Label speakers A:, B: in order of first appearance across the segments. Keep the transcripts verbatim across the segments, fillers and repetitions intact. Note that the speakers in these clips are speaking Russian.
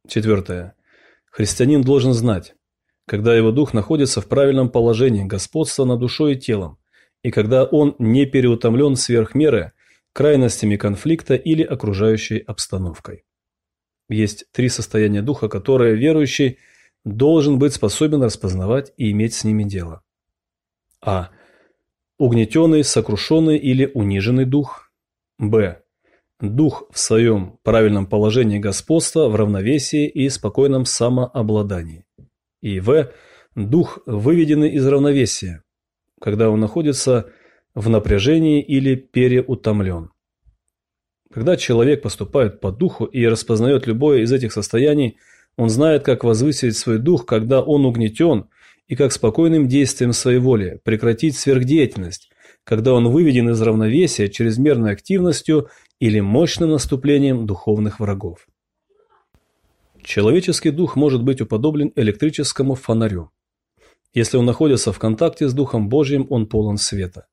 A: Четвертое. Христианин должен знать, когда его дух находится в правильном положении господства над душой и телом, и когда он не переутомлен сверх меры крайностями конфликта или окружающей обстановкой. Есть три состояния духа, которые верующий должен быть способен распознавать и иметь с ними дело. А. Угнетенный, сокрушенный или униженный дух. Б. Дух в своем правильном положении господства, в равновесии и спокойном самообладании. И В. Дух, выведенный из равновесия, когда он находится в напряжении или переутомлен. Когда человек поступает по духу и распознает любое из этих состояний, он знает, как возвысить свой дух, когда он угнетен, и как спокойным действием своей воли прекратить сверхдеятельность, когда он выведен из равновесия чрезмерной активностью или мощным наступлением духовных врагов. Человеческий дух может быть уподоблен электрическому фонарю. Если он находится в контакте с Духом Божьим, он полон света,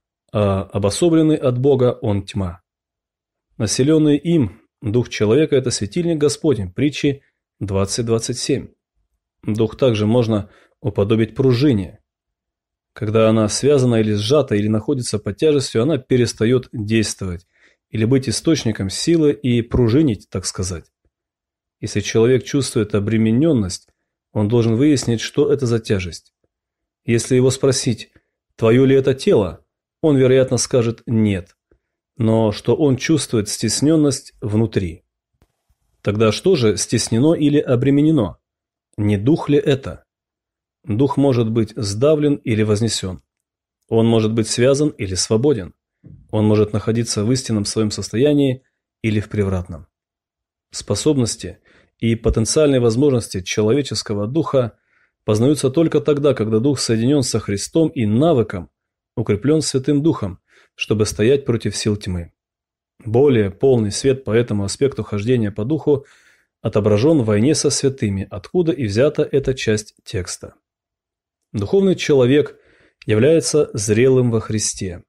A: а обособленный от Бога он тьма. Населенный им, дух человека – это светильник Господень, притчи двадцать двадцать семь. Дух также можно уподобить пружине. Когда она связана или сжата, или находится под тяжестью, она перестает действовать, или быть источником силы и пружинить, так сказать. Если человек чувствует обремененность, он должен выяснить, что это за тяжесть. Если его спросить, твое ли это тело, он, вероятно, скажет «нет», но что он чувствует стесненность внутри. Тогда что же стеснено или обременено? Не дух ли это? Дух может быть сдавлен или вознесен. Он может быть связан или свободен. Он может находиться в истинном своем состоянии или в превратном. Способности и потенциальные возможности человеческого духа познаются только тогда, когда дух соединен со Христом и навыком укреплен Святым Духом, чтобы стоять против сил тьмы. Более полный свет по этому аспекту хождения по духу отображен в войне со святыми, откуда и взята эта часть текста. Духовный человек является зрелым во Христе.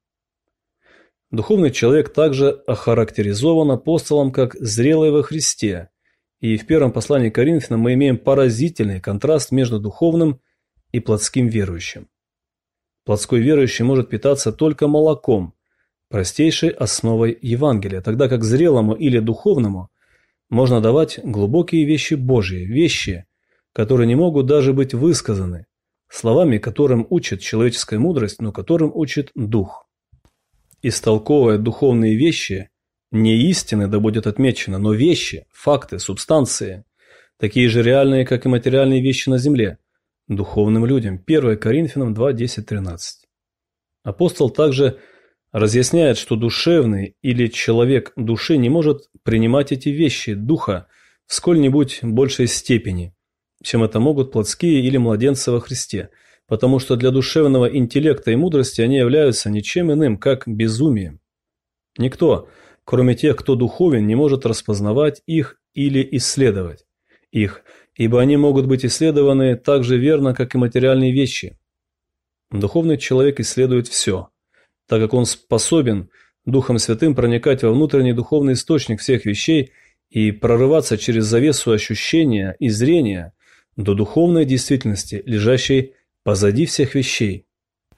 A: Духовный человек также охарактеризован апостолом как зрелый во Христе, и в первом послании к Коринфянам мы имеем поразительный контраст между духовным и плотским верующим. Плотской верующий может питаться только молоком, простейшей основой Евангелия, тогда как зрелому или духовному можно давать глубокие вещи Божьи, вещи, которые не могут даже быть высказаны, словами, которым учит человеческая мудрость, но которым учит Дух. Истолковывая духовные вещи, не истины, да будет отмечено, но вещи, факты, субстанции, такие же реальные, как и материальные вещи на земле, духовным людям. первое Коринфянам два, десять, тринадцать. Апостол также разъясняет, что душевный или человек души не может принимать эти вещи духа в сколь-нибудь большей степени, чем это могут плотские или младенцы во Христе, потому что для душевного интеллекта и мудрости они являются ничем иным, как безумием. Никто, кроме тех, кто духовен, не может распознавать их или исследовать их, ибо они могут быть исследованы так же верно, как и материальные вещи. Духовный человек исследует все, так как он способен Духом Святым проникать во внутренний духовный источник всех вещей и прорываться через завесу ощущения и зрения до духовной действительности, лежащей позади всех вещей.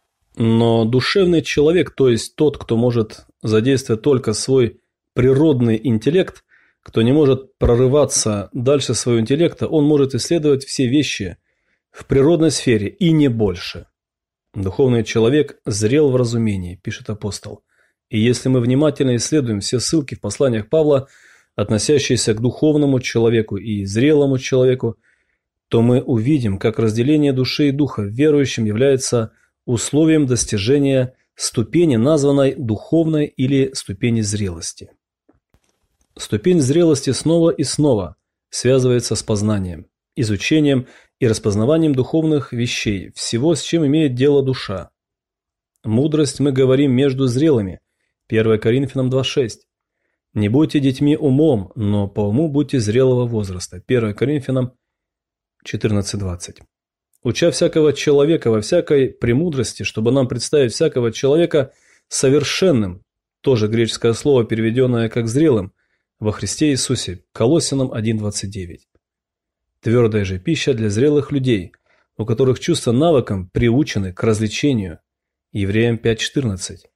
A: Но душевный человек, то есть тот, кто может задействовать только свой природный интеллект, кто не может прорываться дальше своего интеллекта, он может исследовать все вещи в природной сфере и не больше. Духовный человек зрел в разумении, пишет апостол. И если мы внимательно исследуем все ссылки в посланиях Павла, относящиеся к духовному человеку и зрелому человеку, то мы увидим, как разделение души и духа в верующем является условием достижения ступени, названной духовной или ступени зрелости. Ступень зрелости снова и снова связывается с познанием, изучением и распознаванием духовных вещей, всего, с чем имеет дело душа. Мудрость мы говорим между зрелыми, первое Коринфянам два, шесть. Не будьте детьми умом, но по уму будьте зрелого возраста, первое Коринфянам четырнадцать, двадцать. Уча всякого человека во всякой премудрости, чтобы нам представить всякого человека совершенным, тоже греческое слово, переведенное как зрелым, во Христе Иисусе, Колоссянам один, двадцать девять. Твердая же пища для зрелых людей, у которых чувства навыком приучены к развлечению. Евреям пять четырнадцать.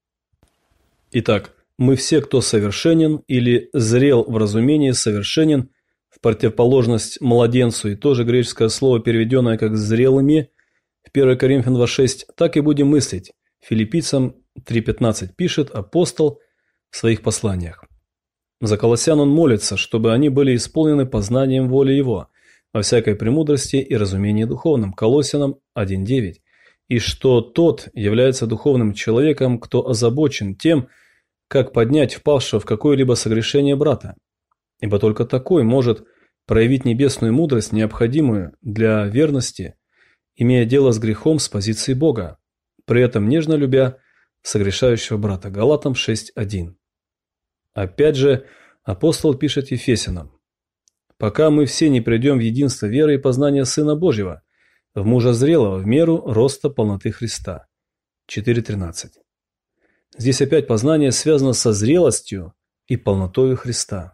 A: Итак, мы все, кто совершенен или зрел в разумении, совершенен, в противоположность младенцу, и тоже греческое слово, переведенное как «зрелыми» в первое Коринфянам два шесть, так и будем мыслить. Филиппийцам три пятнадцать пишет апостол в своих посланиях. За колоссян он молится, чтобы они были исполнены познанием воли Его, во всякой премудрости и разумении духовном. Колоссянам один девять. И что тот является духовным человеком, кто озабочен тем, как поднять впавшего в какое-либо согрешение брата. Ибо только такой может проявить небесную мудрость, необходимую для верности, имея дело с грехом с позиции Бога, при этом нежно любя согрешающего брата. Галатам шесть один. Опять же, апостол пишет Ефесянам: «Пока мы все не придем в единство веры и познания Сына Божьего, в мужа зрелого в меру роста полноты Христа». четыре тринадцать. Здесь опять познание связано со зрелостью и полнотою Христа.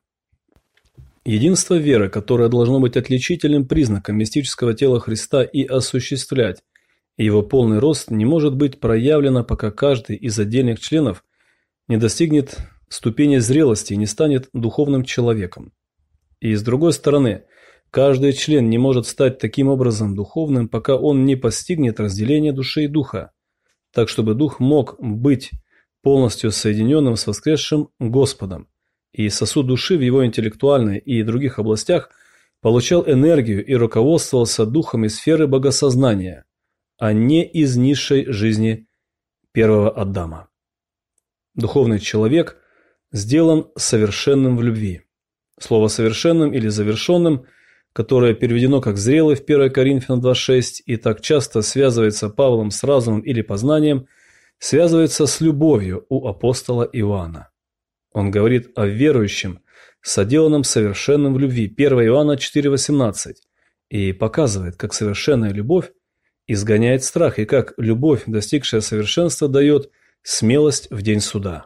A: Единство веры, которое должно быть отличительным признаком мистического тела Христа и осуществлять его полный рост, не может быть проявлено, пока каждый из отдельных членов не достигнет ступени зрелости и не станет духовным человеком. И с другой стороны, каждый член не может стать таким образом духовным, пока он не постигнет разделение души и духа, так чтобы дух мог быть полностью соединенным с воскресшим Господом, и сосуд души в его интеллектуальной и других областях получал энергию и руководствовался духом из сферы богосознания, а не из низшей жизни первого Адама. Духовный человек сделан совершенным в любви. Слово «совершенным» или «завершенным», которое переведено как «зрелый» в первое Коринфянам два шесть и так часто связывается Павлом с разумом или познанием, связывается с любовью у апостола Иоанна. Он говорит о верующем, соделанном совершенным в любви, первое Иоанна четыре восемнадцать, и показывает, как совершенная любовь изгоняет страх, и как любовь, достигшая совершенства, дает смелость в день суда.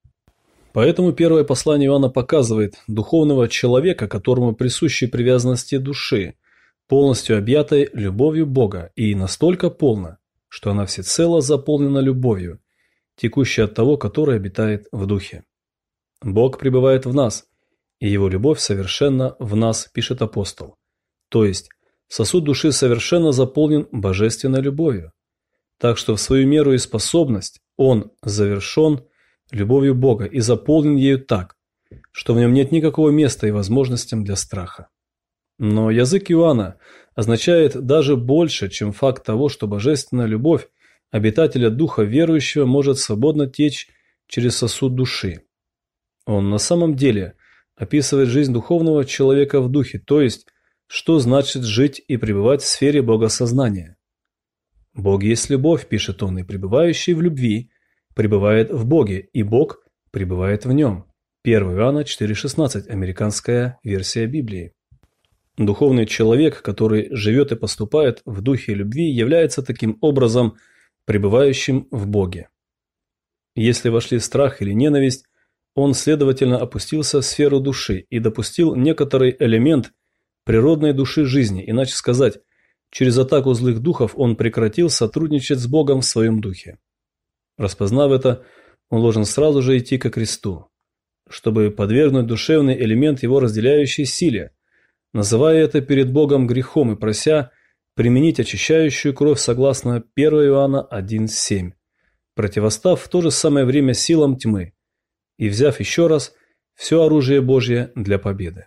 A: Поэтому первое послание Иоанна показывает духовного человека, которому присущи привязанности души, полностью объятой любовью Бога, и настолько полна, что она всецело заполнена любовью, текущей от того, который обитает в духе. Бог пребывает в нас, и Его любовь совершенно в нас, пишет апостол. То есть сосуд души совершенно заполнен божественной любовью, так что в свою меру и способность он завершен любовью Бога и заполнен ею так, что в нем нет никакого места и возможностям для страха. Но язык Иоанна означает даже больше, чем факт того, что божественная любовь обитателя духа верующего может свободно течь через сосуд души. Он на самом деле описывает жизнь духовного человека в духе, то есть, что значит жить и пребывать в сфере богосознания. «Бог есть любовь», пишет он, и пребывающий в любви пребывает в Боге, и Бог пребывает в нем. первое Иоанна четыре шестнадцать, американская версия Библии. Духовный человек, который живет и поступает в духе любви, является таким образом пребывающим в Боге. Если вошли страх или ненависть, он, следовательно, опустился в сферу души и допустил некоторый элемент природной души жизни, иначе сказать, через атаку злых духов он прекратил сотрудничать с Богом в своем духе. Распознав это, он должен сразу же идти ко кресту, чтобы подвергнуть душевный элемент его разделяющей силе, называя это перед Богом грехом и прося применить очищающую кровь согласно первое Иоанна один семь, противостав в то же самое время силам тьмы и взяв еще раз все оружие Божье для победы.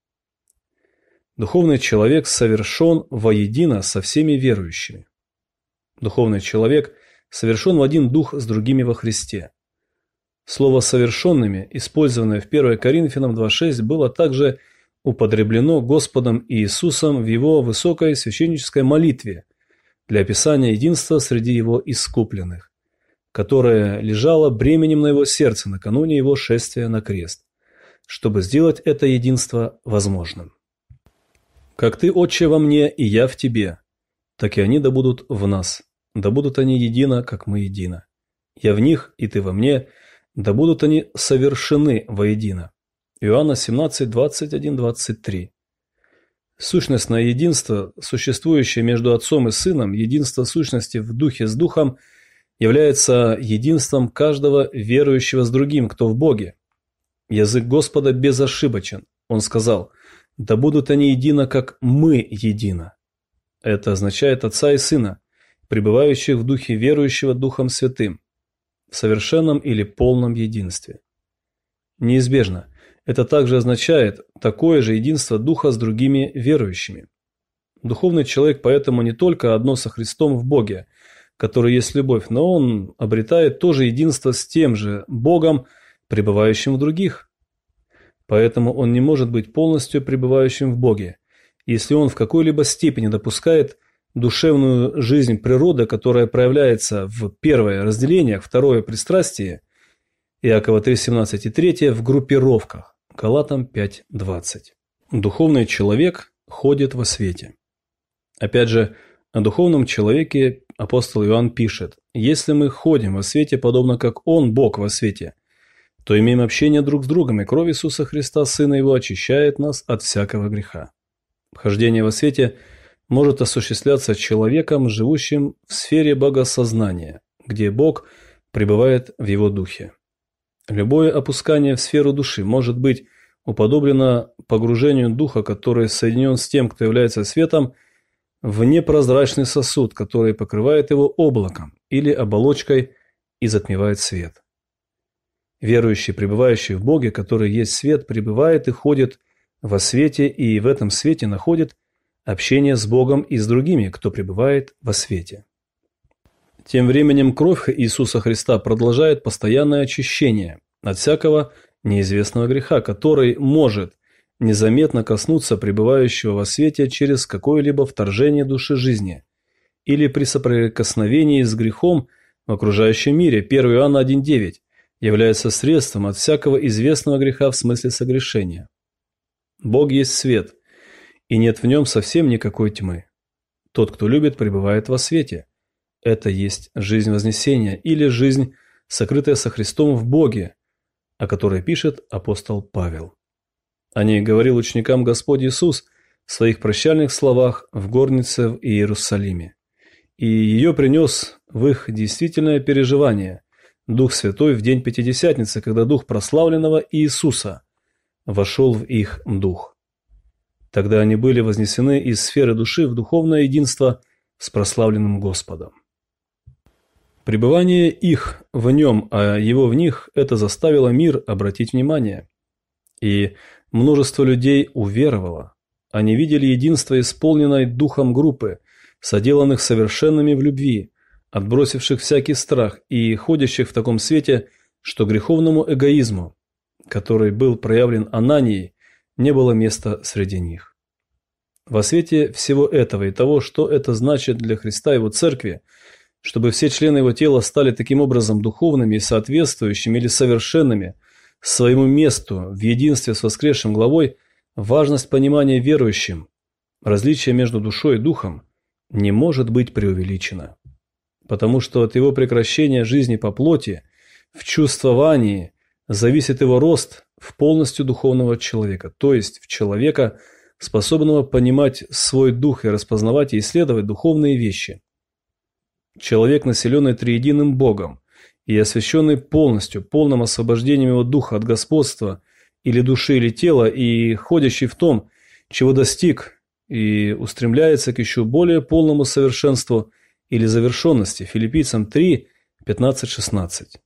A: Духовный человек совершен воедино со всеми верующими. Духовный человек совершен в один дух с другими во Христе. Слово «совершенными», использованное в первое Коринфянам два шесть, было также употреблено Господом Иисусом в Его высокой священнической молитве для описания единства среди Его искупленных, которое лежало бременем на Его сердце накануне Его шествия на крест, чтобы сделать это единство возможным. «Как Ты, Отче, во мне, и я в Тебе, так и они да будут в нас, да будут они едино, как мы едино. Я в них, и Ты во мне, да будут они совершены воедино». Иоанна семнадцать двадцать один двадцать три. Сущностное единство, существующее между Отцом и Сыном, единство сущности в Духе с Духом, является единством каждого верующего с другим, кто в Боге. Язык Господа безошибочен. Он сказал: «Да будут они едино, как мы едино». Это означает Отца и Сына, пребывающих в Духе верующего Духом Святым, в совершенном или полном единстве. Неизбежно. Это также означает такое же единство Духа с другими верующими. Духовный человек поэтому не только одно со Христом в Боге, который есть любовь, но он обретает тоже единство с тем же Богом, пребывающим в других. Поэтому он не может быть полностью пребывающим в Боге, если он в какой-либо степени допускает душевную жизнь природы, которая проявляется в первое – разделениях, второе – пристрастие, Иакова три семнадцать и третье – в группировках. Галатам пять двадцать. Духовный человек ходит во свете. Опять же, о духовном человеке апостол Иоанн пишет: «Если мы ходим во свете, подобно как Он, Бог, во свете, то имеем общение друг с другом, и кровь Иисуса Христа, Сына Его, очищает нас от всякого греха». Хождение во свете может осуществляться человеком, живущим в сфере богосознания, где Бог пребывает в его духе. Любое опускание в сферу души может быть уподоблено погружению духа, который соединен с тем, кто является светом, в непрозрачный сосуд, который покрывает его облаком или оболочкой и затмевает свет. Верующий, пребывающий в Боге, который есть свет, пребывает и ходит во свете, и в этом свете находит общение с Богом и с другими, кто пребывает во свете. Тем временем кровь Иисуса Христа продолжает постоянное очищение от всякого неизвестного греха, который может незаметно коснуться пребывающего во свете через какое-либо вторжение души жизни или при соприкосновении с грехом в окружающем мире. первое Иоанна один девять является средством от всякого известного греха в смысле согрешения. Бог есть свет, и нет в нем совсем никакой тьмы. Тот, кто любит, пребывает во свете. Это есть жизнь вознесения или жизнь, сокрытая со Христом в Боге, о которой пишет апостол Павел. О ней говорил ученикам Господь Иисус в своих прощальных словах в горнице в Иерусалиме. И ее принес в их действительное переживание Дух Святой в день Пятидесятницы, когда Дух прославленного Иисуса вошел в их дух. Тогда они были вознесены из сферы души в духовное единство с прославленным Господом. Пребывание их в нем, а его в них, это заставило мир обратить внимание. И множество людей уверовало. Они видели единство исполненной духом группы, соделанных совершенными в любви, отбросивших всякий страх и ходящих в таком свете, что греховному эгоизму, который был проявлен Ананией, не было места среди них. Во свете всего этого и того, что это значит для Христа и Его Церкви, чтобы все члены Его тела стали таким образом духовными и соответствующими или совершенными своему месту в единстве с воскресшим главой, важность понимания верующим, различие между душой и духом не может быть преувеличено. Потому что от его прекращения жизни по плоти, в чувствовании, зависит его рост в полностью духовного человека, то есть в человека, способного понимать свой дух и распознавать и исследовать духовные вещи. Человек, населенный триединым Богом и освященный полностью, полным освобождением его духа от господства или души, или тела, и ходящий в том, чего достиг, и устремляется к еще более полному совершенству или завершенности. Филиппийцам три пятнадцать шестнадцать.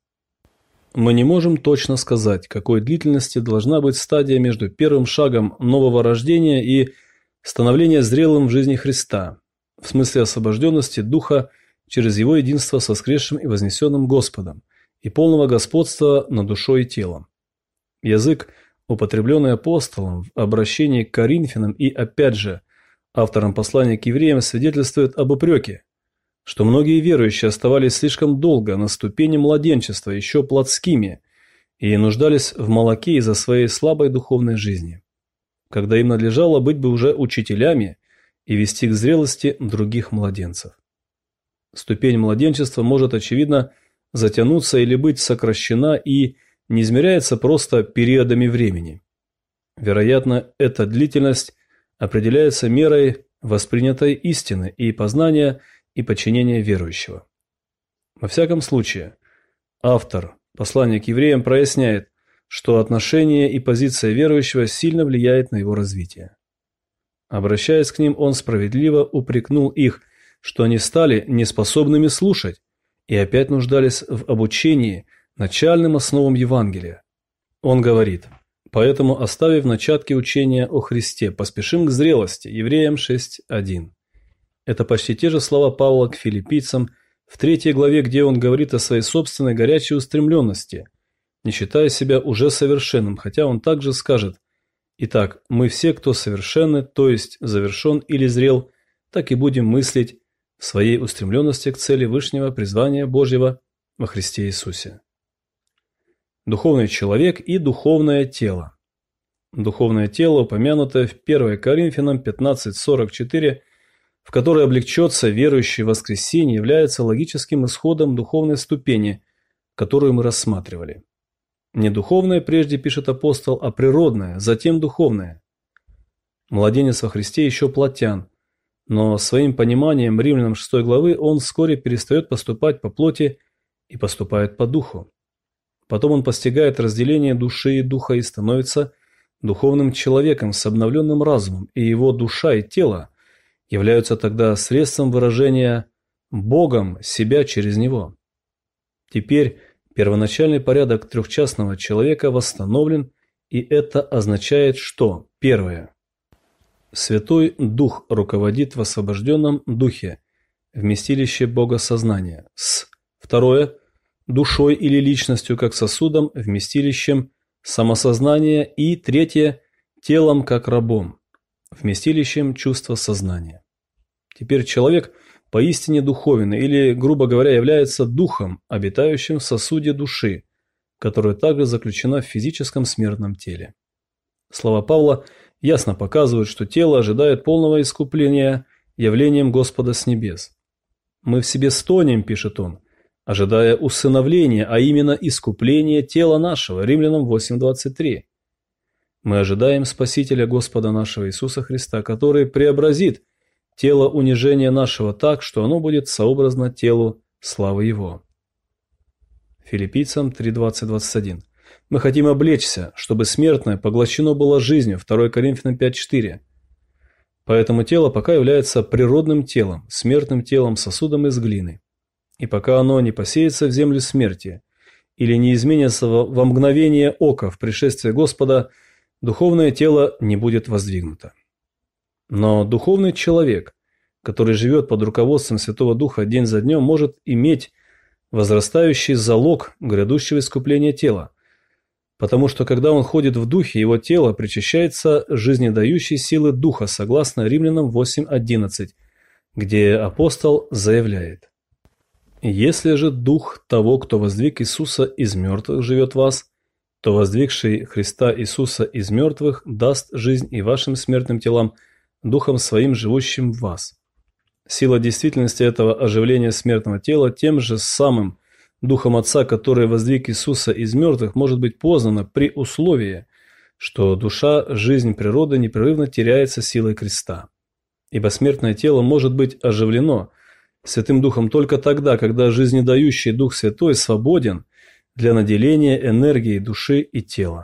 A: Мы не можем точно сказать, какой длительности должна быть стадия между первым шагом нового рождения и становления зрелым в жизни Христа, в смысле освобожденности духа через его единство с воскресшим и вознесенным Господом и полного господства над душой и телом. Язык, употребленный апостолом в обращении к Коринфянам и, опять же, автором послания к евреям, свидетельствует об упреке, что многие верующие оставались слишком долго на ступени младенчества, еще плотскими, и нуждались в молоке из-за своей слабой духовной жизни, когда им надлежало быть бы уже учителями и вести к зрелости других младенцев. Ступень младенчества может, очевидно, затянуться или быть сокращена и не измеряется просто периодами времени. Вероятно, эта длительность определяется мерой воспринятой истины и познания и подчинения верующего. Во всяком случае, автор послания к евреям проясняет, что отношение и позиция верующего сильно влияет на его развитие. Обращаясь к ним, он справедливо упрекнул их, что они стали неспособными слушать и опять нуждались в обучении начальным основам Евангелия. Он говорит: «Поэтому, оставив начатки учения о Христе, поспешим к зрелости». Евреям шесть один. Это почти те же слова Павла к филиппийцам в третьей главе, где он говорит о своей собственной горячей устремленности, не считая себя уже совершенным, хотя он также скажет: «Итак, мы все, кто совершенны, то есть завершен или зрел, так и будем мыслить в своей устремленности к цели вышнего призвания Божьего во Христе Иисусе». Духовный человек и духовное тело. Духовное тело, упомянутое в первое Коринфянам пятнадцать сорок четыре, в которое облегчется верующий в воскресение, является логическим исходом духовной ступени, которую мы рассматривали. Не духовное прежде, пишет апостол, а природное, затем духовное. Младенец во Христе еще плотян, но своим пониманием Римлянам шестой главы он вскоре перестает поступать по плоти и поступает по духу. Потом он постигает разделение души и духа и становится духовным человеком с обновленным разумом, и его душа и тело являются тогда средством выражения Богом себя через него. Теперь первоначальный порядок трехчастного человека восстановлен, и это означает, что: первое. Святой Дух руководит в освобожденном духе, вместилище Богосознания. С. Второе. Душой или личностью как сосудом, вместилищем самосознания. И третье. Телом как рабом, вместилищем чувства сознания. Теперь человек поистине духовен, или, грубо говоря, является духом, обитающим в сосуде души, которая также заключена в физическом смертном теле. Слова Павла ясно показывают, что тело ожидает полного искупления явлением Господа с небес. «Мы в себе стонем», – пишет он, – ожидая усыновления, а именно искупления тела нашего. Римлянам восемь двадцать три. Мы ожидаем Спасителя Господа нашего Иисуса Христа, который преобразит тело унижения нашего так, что оно будет сообразно телу славы Его. Филиппийцам три двадцать двадцать один. Мы хотим облечься, чтобы смертное поглощено было жизнью. второе Коринфянам пять четыре. Поэтому тело пока является природным телом, смертным телом, сосудом из глины. И пока оно не посеется в землю смерти или не изменится во мгновение ока в пришествии Господа, духовное тело не будет воздвигнуто. Но духовный человек, который живет под руководством Святого Духа день за днем, может иметь возрастающий залог грядущего искупления тела, потому что когда он ходит в Духе, его тело причащается жизнедающей силы Духа, согласно Римлянам восемь одиннадцать, где апостол заявляет: «Если же Дух того, кто воздвиг Иисуса из мертвых, живет в вас, то воздвигший Христа Иисуса из мертвых даст жизнь и вашим смертным телам, Духом Своим, живущим в вас». Сила действительности этого оживления смертного тела тем же самым Духом Отца, который воздвиг Иисуса из мертвых, может быть познана при условии, что душа, жизнь природы непрерывно теряется силой креста. Ибо смертное тело может быть оживлено Святым Духом только тогда, когда жизнедающий Дух Святой свободен для наделения энергией души и тела.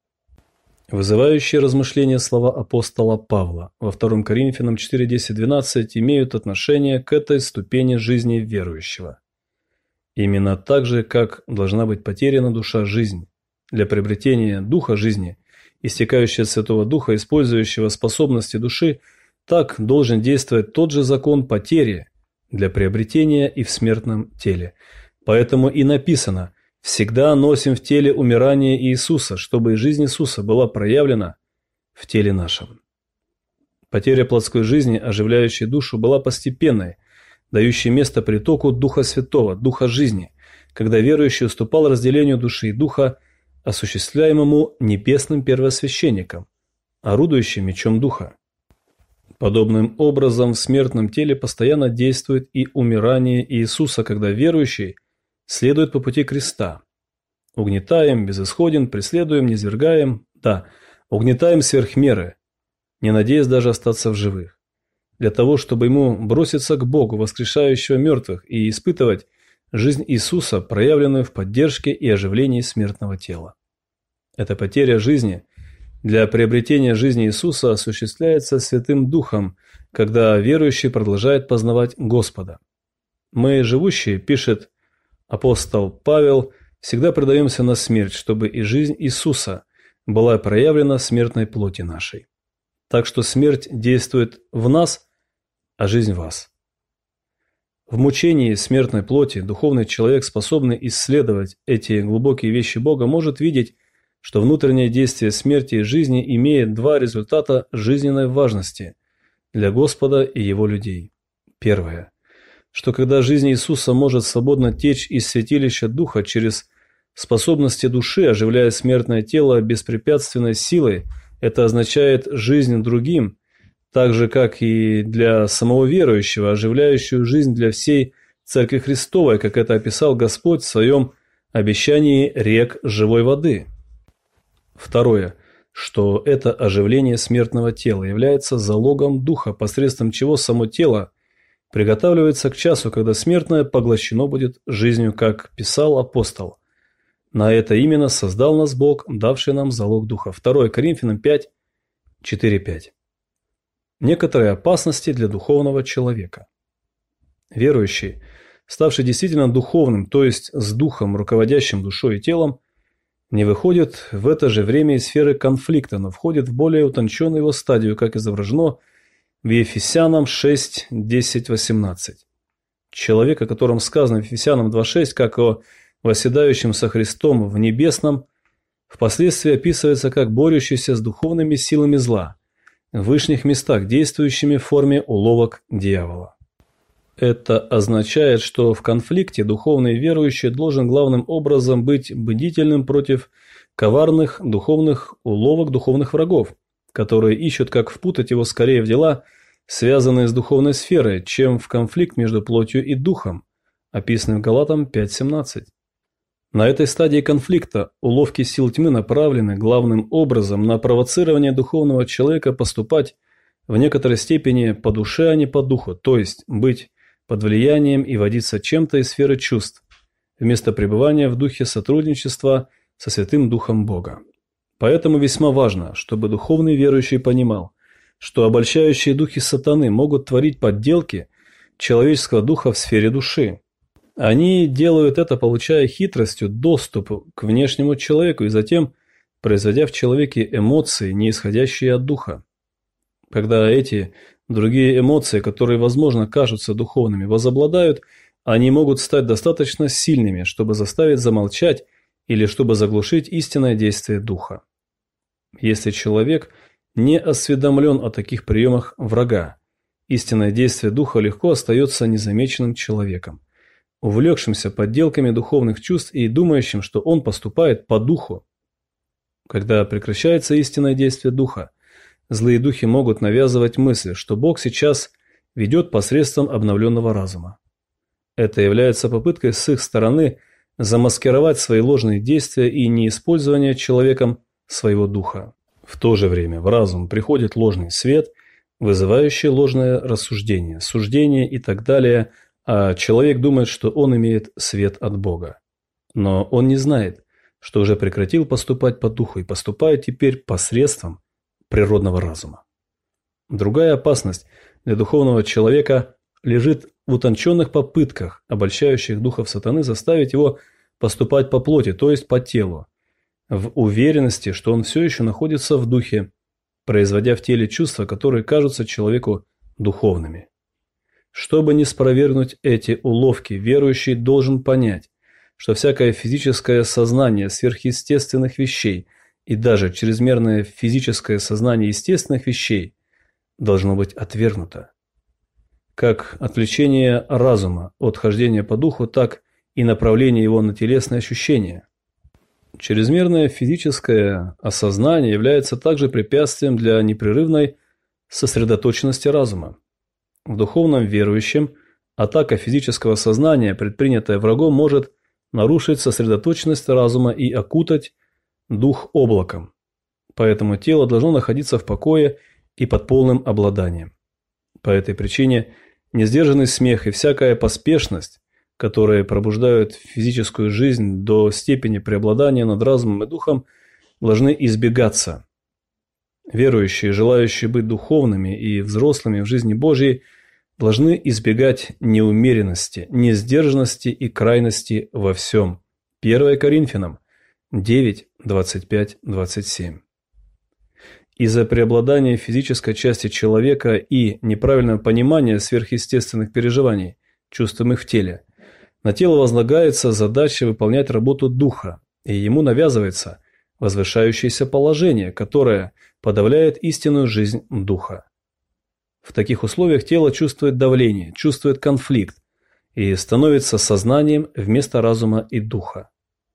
A: Вызывающие размышления слова апостола Павла во втором Коринфянам четыре десять двенадцать имеют отношение к этой ступени жизни верующего. Именно так же, как должна быть потеряна душа жизнь для приобретения духа жизни, истекающей от Святого Духа, использующего способности души, так должен действовать тот же закон потери для приобретения и в смертном теле. Поэтому и написано: «Всегда носим в теле умирание Иисуса, чтобы и жизнь Иисуса была проявлена в теле нашем». Потеря плотской жизни, оживляющей душу, была постепенной, дающей место притоку Духа Святого, Духа жизни, когда верующий уступал разделению души и духа, осуществляемому небесным первосвященником, орудующим мечом Духа. Подобным образом в смертном теле постоянно действует и умирание Иисуса, когда верующий следует по пути креста. Угнетаем, безысходен, преследуем, низвергаем, да, угнетаем сверх меры, не надеясь даже остаться в живых, для того, чтобы ему броситься к Богу, воскрешающего мертвых, и испытывать жизнь Иисуса, проявленную в поддержке и оживлении смертного тела. Эта потеря жизни для приобретения жизни Иисуса осуществляется Святым Духом, когда верующий продолжает познавать Господа. Мы, живущие, пишет апостол Павел, всегда предаемся на смерть, чтобы и жизнь Иисуса была проявлена в смертной плоти нашей. Так что смерть действует в нас, а жизнь в вас. В мучении смертной плоти духовный человек, способный исследовать эти глубокие вещи Бога, может видеть, что внутреннее действие смерти и жизни имеет два результата жизненной важности для Господа и Его людей. Первое, что когда жизнь Иисуса может свободно течь из святилища Духа через способности души, оживляя смертное тело беспрепятственной силой, это означает жизнь другим, так же, как и для самого верующего, оживляющую жизнь для всей Церкви Христовой, как это описал Господь в своем обещании рек живой воды. Второе, что это оживление смертного тела является залогом Духа, посредством чего само тело приготавливается к часу, когда смертное поглощено будет жизнью, как писал апостол. На это именно создал нас Бог, давший нам залог Духа. второе Коринфянам пять, четыре пять. Некоторые опасности для духовного человека. Верующий, ставший действительно духовным, то есть с духом, руководящим душой и телом, не выходит в это же время из сферы конфликта, но входит в более утонченную его стадию, как изображено в Ефесянам шесть, десять, восемнадцать. Человек, о котором сказано в Ефесянам два шесть, как о восседающем со Христом в небесном, впоследствии описывается как борющийся с духовными силами зла, в вышних местах, действующими в форме уловок дьявола. Это означает, что в конфликте духовный верующий должен главным образом быть бдительным против коварных духовных уловок духовных врагов, которые ищут, как впутать его скорее в дела, связанные с духовной сферой, чем в конфликт между плотью и духом, описанный в Галатам пять семнадцать. На этой стадии конфликта уловки сил тьмы направлены главным образом на провоцирование духовного человека поступать в некоторой степени по душе, а не по духу, то есть быть под влиянием и водиться чем-то из сферы чувств, вместо пребывания в духе сотрудничества со Святым Духом Бога. Поэтому весьма важно, чтобы духовный верующий понимал, что обольщающие духи сатаны могут творить подделки человеческого духа в сфере души. Они делают это, получая хитростью доступ к внешнему человеку и затем производя в человеке эмоции, не исходящие от духа. Когда эти другие эмоции, которые, возможно, кажутся духовными, возобладают, они могут стать достаточно сильными, чтобы заставить замолчать или чтобы заглушить истинное действие духа. Если человек не осведомлен о таких приемах врага, истинное действие духа легко остается незамеченным человеком, увлекшимся подделками духовных чувств и думающим, что он поступает по духу. Когда прекращается истинное действие духа, злые духи могут навязывать мысль, что Бог сейчас ведет посредством обновленного разума. Это является попыткой с их стороны замаскировать свои ложные действия и неиспользование человеком своего духа. В то же время в разум приходит ложный свет, вызывающий ложное рассуждение, суждение и так далее, а человек думает, что он имеет свет от Бога. Но он не знает, что уже прекратил поступать по духу и поступает теперь посредством природного разума. Другая опасность для духовного человека лежит в утонченных попытках, обольщающих духов сатаны, заставить его поступать по плоти, то есть по телу, в уверенности, что он все еще находится в духе, производя в теле чувства, которые кажутся человеку духовными. Чтобы не спровергнуть эти уловки, верующий должен понять, что всякое физическое сознание сверхъестественных вещей и даже чрезмерное физическое сознание естественных вещей должно быть отвергнуто. Как отвлечение разума от хождения по духу, так и направление его на телесные ощущения. Чрезмерное физическое осознание является также препятствием для непрерывной сосредоточенности разума. В духовном верующем атака физического сознания, предпринятая врагом, может нарушить сосредоточенность разума и окутать дух облаком. Поэтому тело должно находиться в покое и под полным обладанием. По этой причине несдержанный смех и всякая поспешность, которые пробуждают физическую жизнь до степени преобладания над разумом и духом, должны избегаться. Верующие, желающие быть духовными и взрослыми в жизни Божьей, должны избегать неумеренности, несдержанности и крайности во всем. первое Коринфянам девять, двадцать пять, двадцать семь. Из-за преобладания физической части человека и неправильного понимания сверхъестественных переживаний, чувствуемых в теле, на тело возлагается задача выполнять работу духа, и ему навязывается возвышающееся положение, которое подавляет истинную жизнь духа. В таких условиях тело чувствует давление, чувствует конфликт и становится сознанием вместо разума и духа.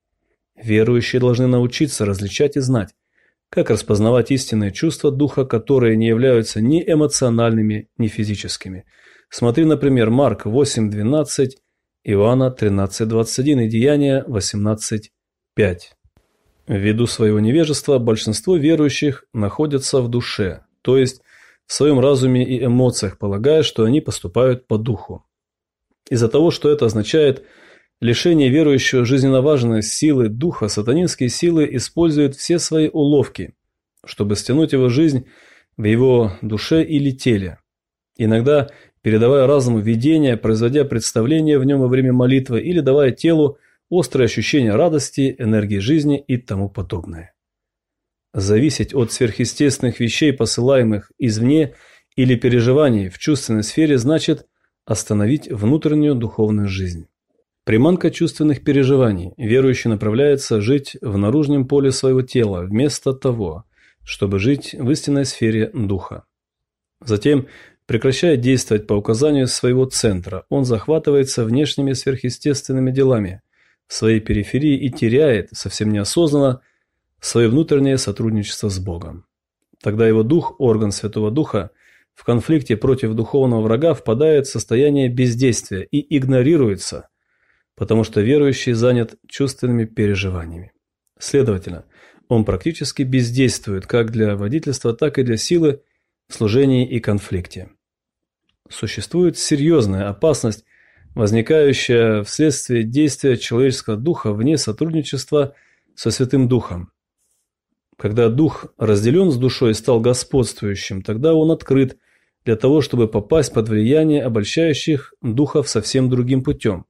A: Верующие должны научиться различать и знать, как распознавать истинные чувства духа, которые не являются ни эмоциональными, ни физическими. Смотри, например, Марк восемь двенадцать, Иоанна тринадцать двадцать один и Деяния восемнадцать пять. Ввиду своего невежества большинство верующих находятся в душе, то есть в своем разуме и эмоциях, полагая, что они поступают по духу. Из-за того, что это означает лишение верующего жизненно важной силы духа, сатанинские силы используют все свои уловки, чтобы стянуть его жизнь в его душе или теле, иногда передавая разуму видения, производя представления в нем во время молитвы или давая телу острые ощущения радости, энергии жизни и тому подобное. Зависеть от сверхъестественных вещей, посылаемых извне, или переживаний в чувственной сфере, значит остановить внутреннюю духовную жизнь. Приманка чувственных переживаний. Верующий направляется жить в наружном поле своего тела, вместо того, чтобы жить в истинной сфере духа. Затем прекращает действовать по указанию своего центра, он захватывается внешними сверхъестественными делами в своей периферии и теряет, совсем неосознанно, свое внутреннее сотрудничество с Богом. Тогда его дух, орган Святого Духа, в конфликте против духовного врага впадает в состояние бездействия и игнорируется, потому что верующий занят чувственными переживаниями. Следовательно, он практически бездействует как для водительства, так и для силы в служении и конфликте. Существует серьезная опасность, возникающая вследствие действия человеческого духа вне сотрудничества со Святым Духом. Когда дух разделен с душой и стал господствующим, тогда он открыт для того, чтобы попасть под влияние обольщающих духов совсем другим путем.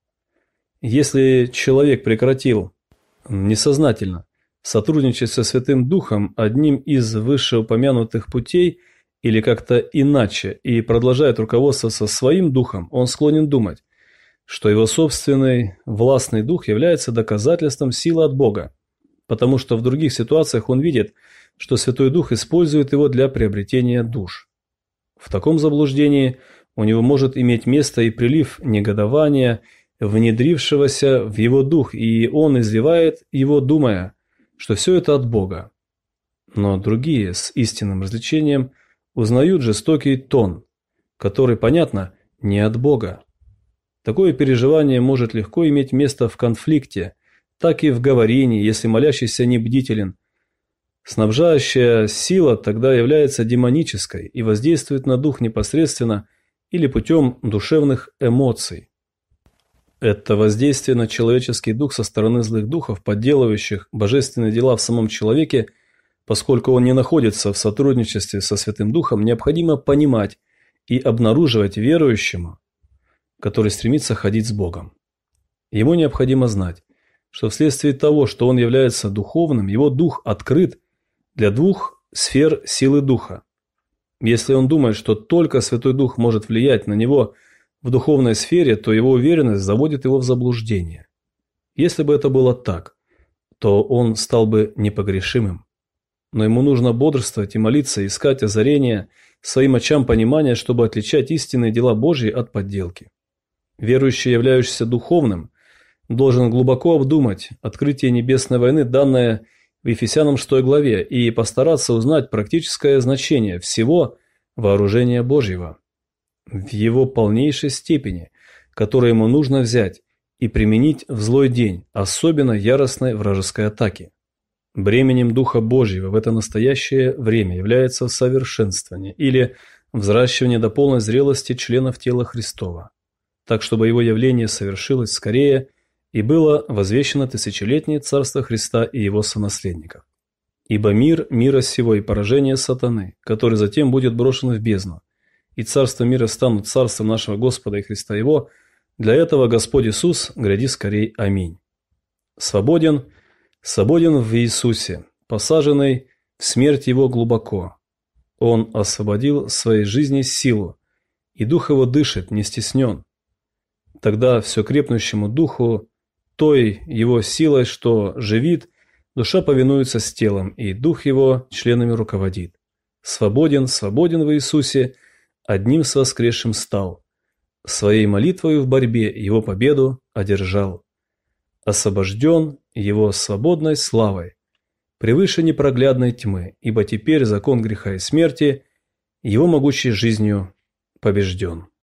A: Если человек прекратил несознательно сотрудничать со Святым Духом одним из вышеупомянутых путей или как-то иначе и продолжает руководствоваться своим духом, он склонен думать, что его собственный властный дух является доказательством силы от Бога, потому что в других ситуациях он видит, что Святой Дух использует его для приобретения душ. В таком заблуждении у него может иметь место и прилив негодования, внедрившегося в его дух, и он изливает его, думая, что все это от Бога. Но другие с истинным развлечением узнают жестокий тон, который, понятно, не от Бога. Такое переживание может легко иметь место в конфликте, так и в говорении, если молящийся не бдителен. Снабжающая сила тогда является демонической и воздействует на дух непосредственно или путем душевных эмоций. Это воздействие на человеческий дух со стороны злых духов, подделывающих божественные дела в самом человеке, поскольку он не находится в сотрудничестве со Святым Духом, необходимо понимать и обнаруживать верующему, который стремится ходить с Богом. Ему необходимо знать, что вследствие того, что он является духовным, его дух открыт для двух сфер силы духа. Если он думает, что только Святой Дух может влиять на него в духовной сфере, то его уверенность заводит его в заблуждение. Если бы это было так, то он стал бы непогрешимым. Но ему нужно бодрствовать и молиться, искать озарения своим очам понимания, чтобы отличать истинные дела Божьи от подделки. Верующий, являющийся духовным, должен глубоко обдумать открытие небесной войны, данное в Ефесянам шестой главе, и постараться узнать практическое значение всего вооружения Божьего в его полнейшей степени, которое ему нужно взять и применить в злой день, особенно яростной вражеской атаки. Бременем Духа Божьего в это настоящее время является совершенствование или взращивание до полной зрелости членов тела Христова, так чтобы его явление совершилось скорее и было возвещено тысячелетнее царство Христа и его сонаследников. Ибо мир мира сего и поражение сатаны, который затем будет брошен в бездну, и царство мира станут царством нашего Господа и Христа его, для этого Господь Иисус, гряди скорей. Аминь. Свободен, свободен в Иисусе, посаженный в смерть его глубоко. Он освободил в своей жизни силу, и дух его дышит, не стеснен. Тогда все крепнущему духу, той его силой, что живит, душа повинуется с телом, и дух его членами руководит. Свободен, свободен в Иисусе, одним с воскресшим стал. Своей молитвою в борьбе его победу одержал. Освобожден его свободной славой, превыше непроглядной тьмы, ибо теперь закон греха и смерти его могучей жизнью побежден.